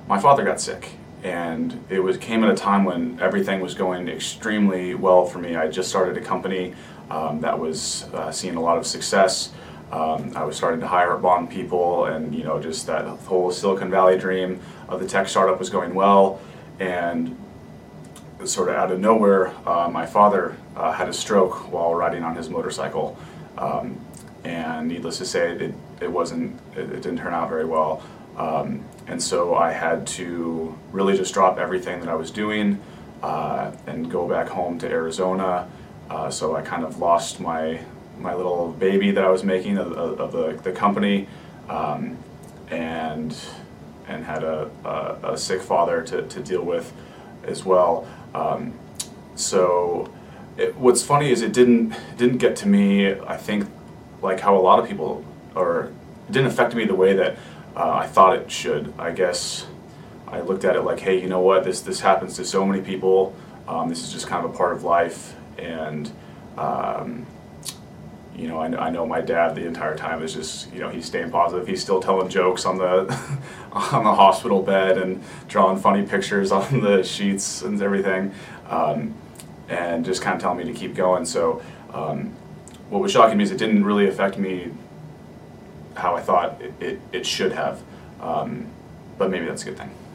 my father got sick, and came at a time when everything was going extremely well for me. I just started a company that was seeing a lot of success. I was starting to hire on people, and just that whole Silicon Valley dream of the tech startup was going well. And sort of out of nowhere, my father had a stroke while riding on his motorcycle, and needless to say, it didn't turn out very well. And so I had to really just drop everything that I was doing and go back home to Arizona. So I kind of lost my little baby that I was making of the company, and had a sick father to deal with as well. What's funny is it didn't get to me, I think, like how a lot of people, or it didn't affect me the way that I thought it should. I guess I looked at it like, hey, you know what, this happens to so many people. This is just kind of a part of life, and I know my dad the entire time is just, he's staying positive. He's still telling jokes on the on the hospital bed and drawing funny pictures on the sheets and everything, and just kind of telling me to keep going. So what was shocking me is it didn't really affect me how I thought it should have, but maybe that's a good thing.